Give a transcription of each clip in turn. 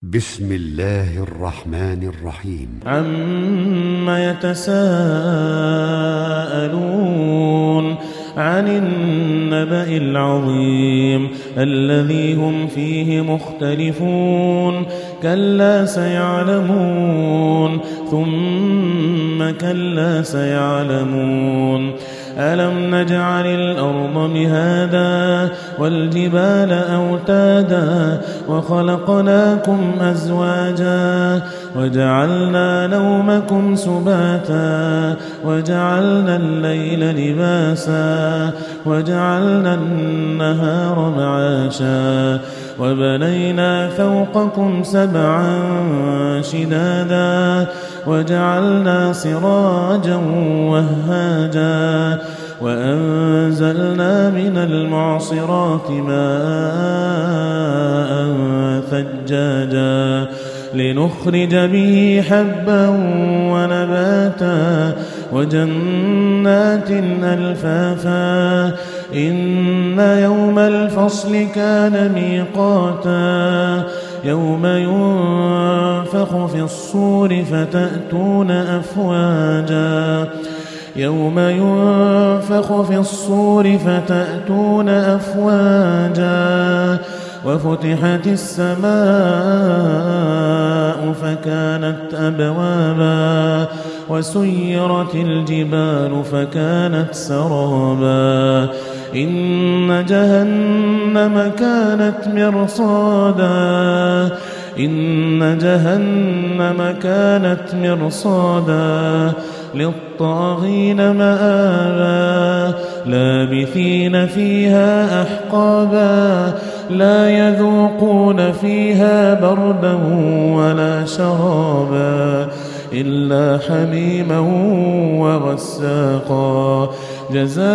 بسم الله الرحمن الرحيم. عما يتساءلون عن النبأ العظيم الذي هم فيه مختلفون كلا سيعلمون ثم كلا سيعلمون ألم نجعل الأرض مهادا والجبال أوتادا وخلقناكم أزواجا وجعلنا نومكم سباتا وجعلنا الليل لباسا وجعلنا النهار معاشا وبنينا فوقكم سبعا شدادا وجعلنا سراجا وهاجا وأنزلنا من المعصرات ماء ثجاجا لنخرج به حبا ونباتا وجنات ألفافا إن يوم الفصل كان ميقاتا يوم ينفخ في الصور فتأتون أفواجا يوم ينفخ في الصور فتأتون أفواجا وفتحت السماء فكانت أبوابا وسيرت الجبال فكانت سرابا إن جهنم كانت مرصادا إن جهنم كانت مرصادا للطاغين مآبا لابثين فيها أحقابا لا يذوقون فيها بردا ولا شرابا إلا حميما وغساقا جزاء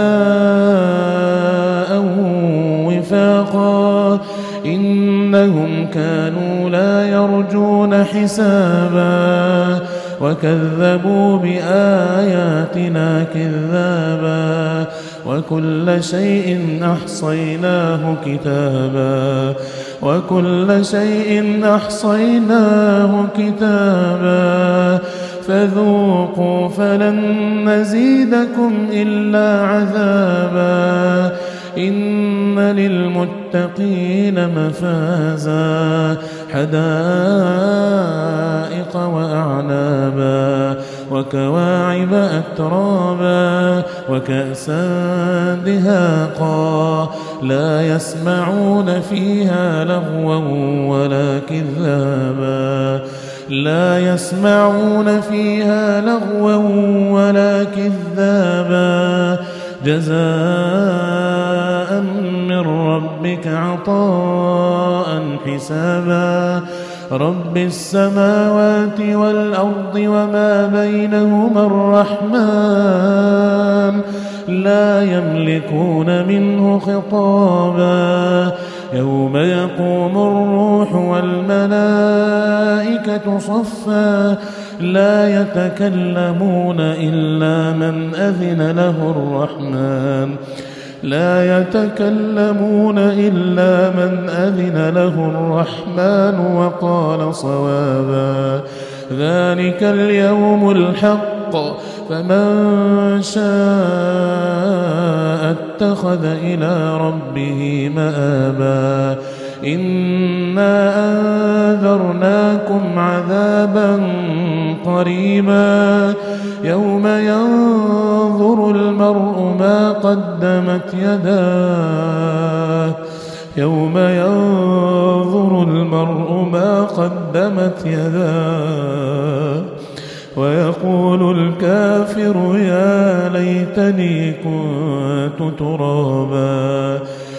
وفاقا إنهم كانوا لا يرجون حسابا وكذبوا بآياتنا كذابا وكل شيء أحصيناه كتابا وكل شيء أحصيناه كتابا فذوقوا فلن نزيدكم إلا عذابا إن للمتقين مفازا حدائق وأعنابا وكواعب أترابا وكأسا دهاقا لا يسمعون فيها لغوا ولا كذابا لا يسمعون فيها لغوا ولا كذابا جزاء من ربك عطاء حسابا رب السماوات والأرض وما بينهما الرحمن لا يملكون منه خطابا يوم يقوم الروح والملائكة صفا لا يتكلمون إلا من أذن له الرحمن لا يتكلمون إلا من أذن له الرحمن وقال صوابا ذلك اليوم الحق فمن شاء اتخذ إلى ربه مآبا إنا أنذرناكم عذابا قريبا يوم ينظر المرء ما قدمت يداه يوم ينظر المرء ما قدمت يداه ويقول الكافر يا ليتني كنت ترابا